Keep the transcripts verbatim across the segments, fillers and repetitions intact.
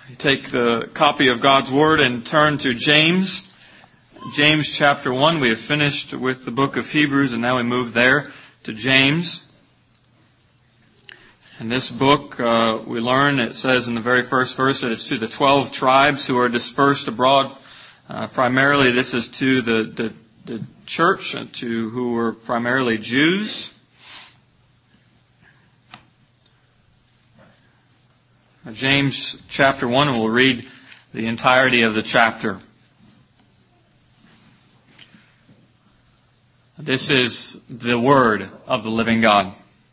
Take the copy of God's Word and turn to James. James chapter one. We have finished with the book of Hebrews and now we move there to James. In this book, uh, we learn, it says in the very first verse, that it's to the twelve tribes who are dispersed abroad. Uh, primarily this is to the, the, the church, to who were primarily Jews. James chapter one, we'll read the entirety of the chapter. This is the word of the living God.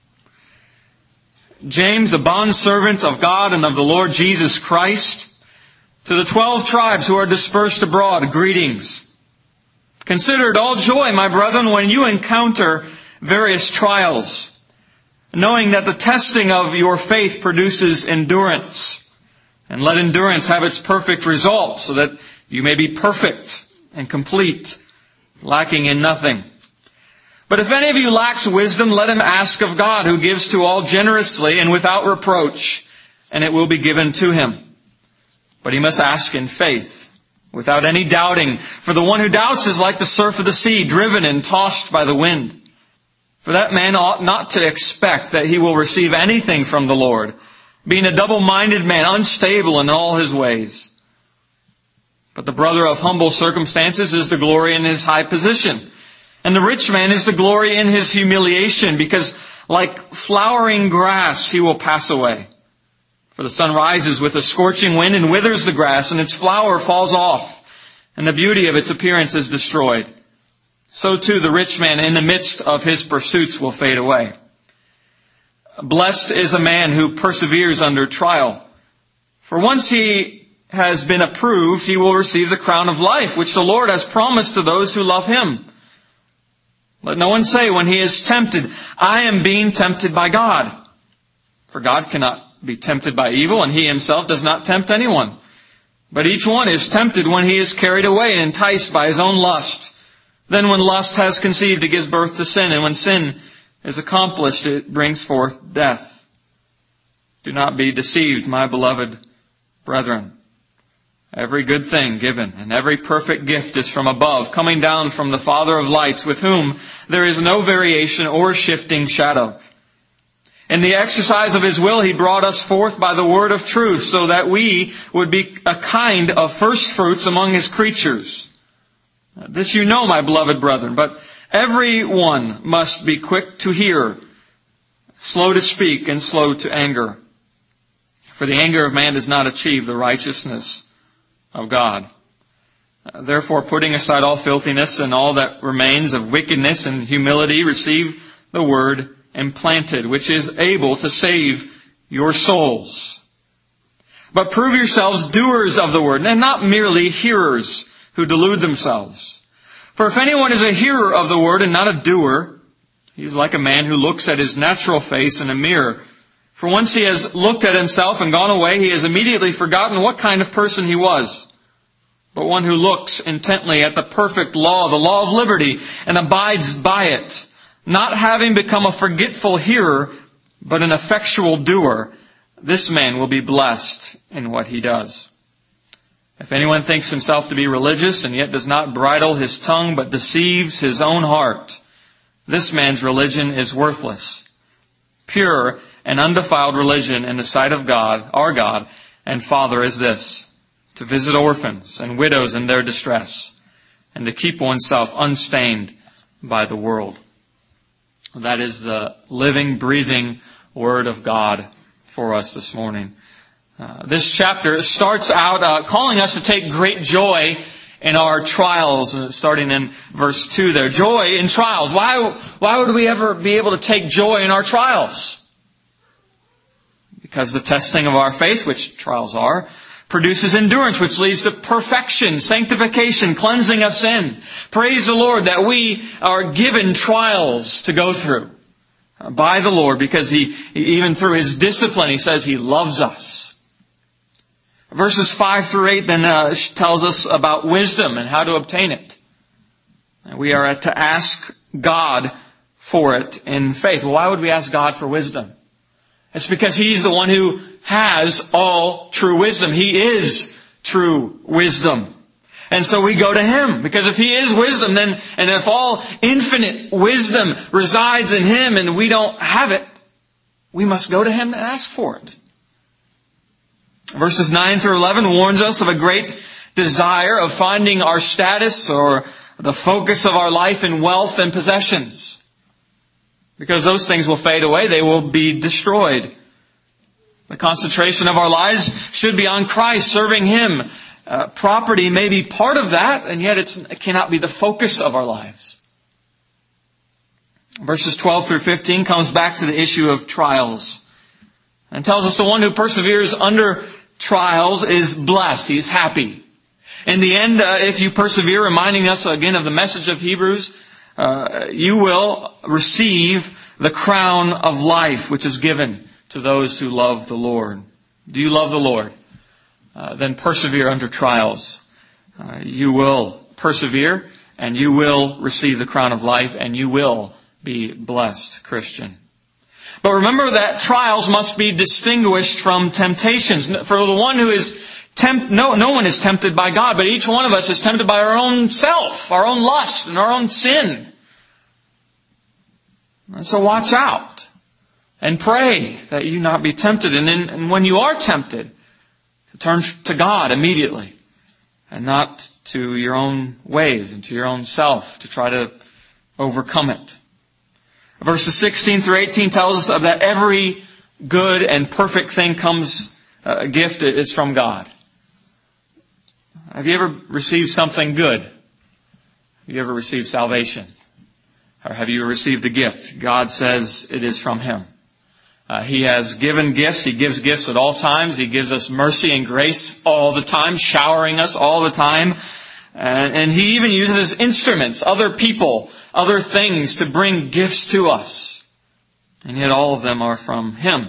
James, a bondservant of God and of the Lord Jesus Christ, to the twelve tribes who are dispersed abroad, greetings. Consider it all joy, my brethren, when you encounter various trials, knowing that the testing of your faith produces endurance. And let endurance have its perfect result, so that you may be perfect and complete, lacking in nothing. But if any of you lacks wisdom, let him ask of God, who gives to all generously and without reproach, and it will be given to him. But he must ask in faith, without any doubting. For the one who doubts is like the surf of the sea, driven and tossed by the wind. For that man ought not to expect that he will receive anything from the Lord, being a double-minded man, unstable in all his ways. But the brother of humble circumstances is the glory in his high position, and the rich man is the glory in his humiliation, because like flowering grass he will pass away. For the sun rises with a scorching wind and withers the grass, and its flower falls off, and the beauty of its appearance is destroyed. So too the rich man in the midst of his pursuits will fade away. Blessed is a man who perseveres under trial. For once he has been approved, he will receive the crown of life, which the Lord has promised to those who love Him. Let no one say when he is tempted, I am being tempted by God. For God cannot be tempted by evil, and He Himself does not tempt anyone. But each one is tempted when he is carried away and enticed by his own lust. Then when lust has conceived, it gives birth to sin. And when sin is accomplished, it brings forth death. Do not be deceived, my beloved brethren. Every good thing given and every perfect gift is from above, coming down from the Father of lights, with whom there is no variation or shifting shadow. In the exercise of His will, He brought us forth by the word of truth, so that we would be a kind of first fruits among His creatures. This you know, my beloved brethren, but every one must be quick to hear, slow to speak, and slow to anger. For the anger of man does not achieve the righteousness of God. Therefore, putting aside all filthiness and all that remains of wickedness and humility, receive the word implanted, which is able to save your souls. But prove yourselves doers of the word, and not merely hearers, who delude themselves. For if anyone is a hearer of the word and not a doer, he is like a man who looks at his natural face in a mirror. For once he has looked at himself and gone away, he has immediately forgotten what kind of person he was. But one who looks intently at the perfect law, the law of liberty, and abides by it, not having become a forgetful hearer, but an effectual doer, this man will be blessed in what he does. If anyone thinks himself to be religious and yet does not bridle his tongue but deceives his own heart, this man's religion is worthless. Pure and undefiled religion in the sight of God, our God and Father, is this: to visit orphans and widows in their distress, and to keep oneself unstained by the world. That is the living, breathing Word of God for us this morning. Uh, this chapter starts out uh, calling us to take great joy in our trials, uh, starting in verse two there. Joy in trials. Why, why would we ever be able to take joy in our trials? Because the testing of our faith, which trials are, produces endurance, which leads to perfection, sanctification, cleansing of sin. Praise the Lord that we are given trials to go through uh, by the Lord, because He, even through His discipline, He says He loves us. Verses five through eight then uh, tells us about wisdom and how to obtain it. And we are to ask God for it in faith. Well, why would we ask God for wisdom? It's because He's the one who has all true wisdom. He is true wisdom. And so we go to Him, because if He is wisdom, then, and if all infinite wisdom resides in Him and we don't have it, we must go to Him and ask for it. Verses nine through eleven warns us of a great desire of finding our status or the focus of our life in wealth and possessions. Because those things will fade away. They will be destroyed. The concentration of our lives should be on Christ, serving Him. Uh, property may be part of that, and yet it's, it cannot be the focus of our lives. Verses twelve through fifteen comes back to the issue of trials and tells us the one who perseveres under trials is blessed. He is happy. In the end, uh, if you persevere, reminding us again of the message of Hebrews, uh, you will receive the crown of life, which is given to those who love the Lord. Do you love the Lord? Uh, then persevere under trials. Uh, you will persevere, and you will receive the crown of life, and you will be blessed, Christian. But remember that trials must be distinguished from temptations. For the one who is tempt, no, no one is tempted by God, but each one of us is tempted by our own self, our own lust, and our own sin. And so watch out and pray that you not be tempted. And, in, and when you are tempted, to turn to God immediately and not to your own ways and to your own self to try to overcome it. Verses sixteen through eighteen tells us of that every good and perfect thing comes, uh, a gift is from God. Have you ever received something good? Have you ever received salvation? Or have you received a gift? God says it is from Him. Uh, he has given gifts. He gives gifts at all times. He gives us mercy and grace all the time, showering us all the time. And, and He even uses instruments, other people, other things to bring gifts to us. And yet all of them are from Him.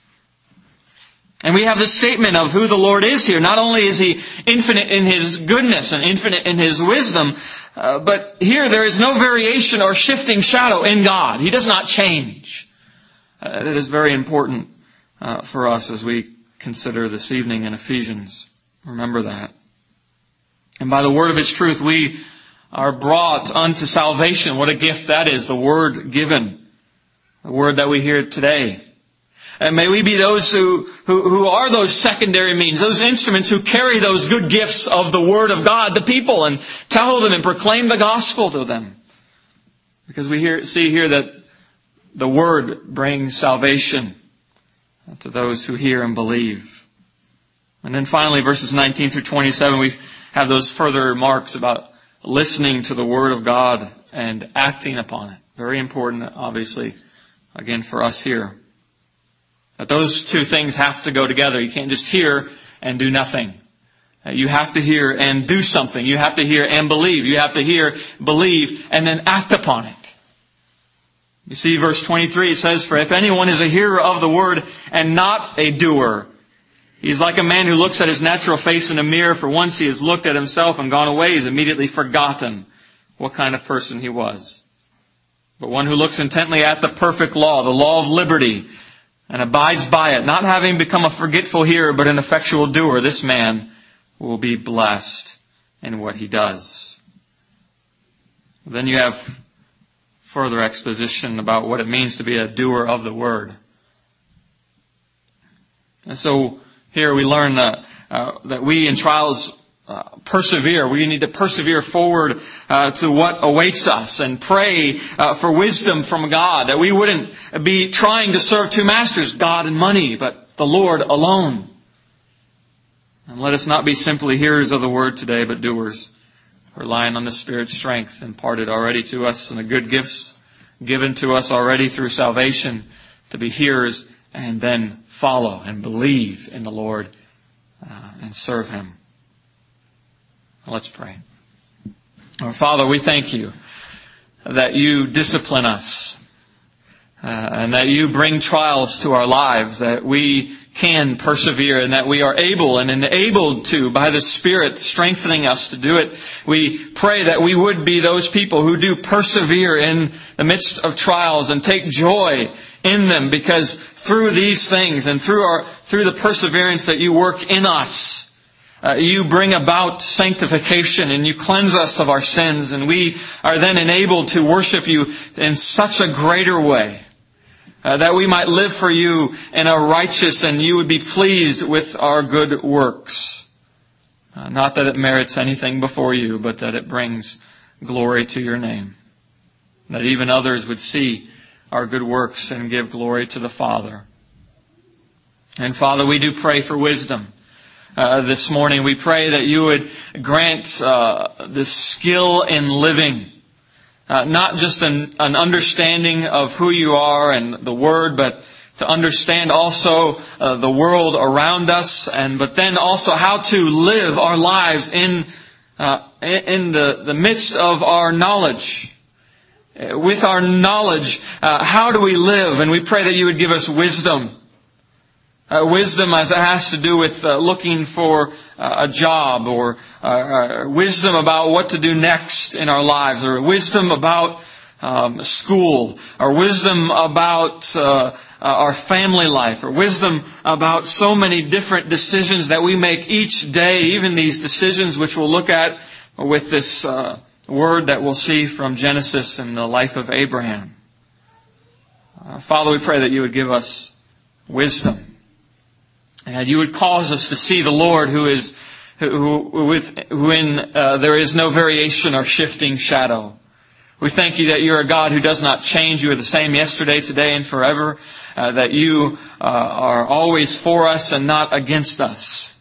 And we have this statement of who the Lord is here. Not only is He infinite in His goodness and infinite in His wisdom, uh, but here there is no variation or shifting shadow in God. He does not change. Uh, that is very important uh, for us as we consider this evening in Ephesians. Remember that. And by the word of His truth, we are brought unto salvation. What a gift that is, the word given. The word that we hear today. And may we be those who, who, who are those secondary means, those instruments who carry those good gifts of the Word of God to people and tell them and proclaim the gospel to them. Because we hear, see here that the Word brings salvation to those who hear and believe. And then finally, verses nineteen through twenty-seven, we have those further remarks about listening to the Word of God and acting upon it. Very important, obviously, again, for us here. That those two things have to go together. You can't just hear and do nothing. You have to hear and do something. You have to hear and believe. You have to hear, believe, and then act upon it. You see, verse twenty-three, it says, "For if anyone is a hearer of the word and not a doer, he is like a man who looks at his natural face in a mirror. For once he has looked at himself and gone away, he has immediately forgotten what kind of person he was. But one who looks intently at the perfect law, the law of liberty, and abides by it, not having become a forgetful hearer, but an effectual doer, this man will be blessed in what he does." Then you have further exposition about what it means to be a doer of the word. And so here we learn that, uh, that we in trials uh, persevere. We need to persevere forward uh, to what awaits us and pray uh, for wisdom from God. That we wouldn't be trying to serve two masters, God and money, but the Lord alone. And let us not be simply hearers of the word today, but doers, relying on the Spirit's strength imparted already to us and the good gifts given to us already through salvation, to be hearers and then follow and believe in the Lord uh, and serve Him. Let's pray. Our Father, we thank You that You discipline us uh, and that You bring trials to our lives, that we can persevere and that we are able and enabled to, by the Spirit strengthening us to do it. We pray that we would be those people who do persevere in the midst of trials and take joy in them, because through these things and through our through the perseverance that you work in us, uh, you bring about sanctification and you cleanse us of our sins, and we are then enabled to worship you in such a greater way, uh, that we might live for you in a righteous and you would be pleased with our good works. Uh, not that it merits anything before you, but that it brings glory to your name. That even others would see our good works and give glory to the Father. And Father, we do pray for wisdom. Uh, this morning we pray that you would grant uh, the skill in living. Uh, not just an, an understanding of who you are and the Word, but to understand also uh, the world around us, and but then also how to live our lives in uh, in the, the midst of our knowledge. With our knowledge, uh, how do we live? And we pray that you would give us wisdom. Uh, wisdom as it has to do with uh, looking for uh, a job, or uh, uh, wisdom about what to do next in our lives, or wisdom about um, school, or wisdom about uh, our family life, or wisdom about so many different decisions that we make each day, even these decisions which we'll look at with this uh, word that we'll see from Genesis and the life of Abraham. Uh, Father, we pray that you would give us wisdom, and you would cause us to see the Lord who is who, who with who in uh, there is no variation or shifting shadow. We thank you that you're a God who does not change. You are the same yesterday, today, and forever. Uh, that you uh, are always for us and not against us.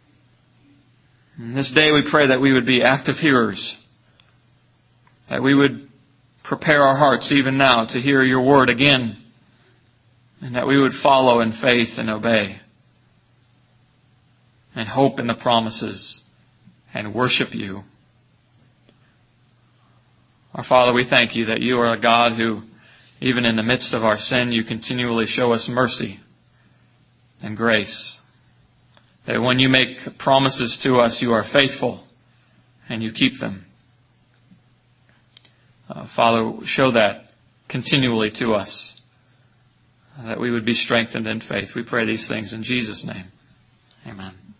And this day we pray that we would be active hearers. That we would prepare our hearts even now to hear your word again. And that we would follow in faith and obey. And hope in the promises. And worship you. Our Father, we thank you that you are a God who, even in the midst of our sin, you continually show us mercy and grace. That when you make promises to us, you are faithful and you keep them. Uh, Father, show that continually to us, that we would be strengthened in faith. We pray these things in Jesus' name. Amen.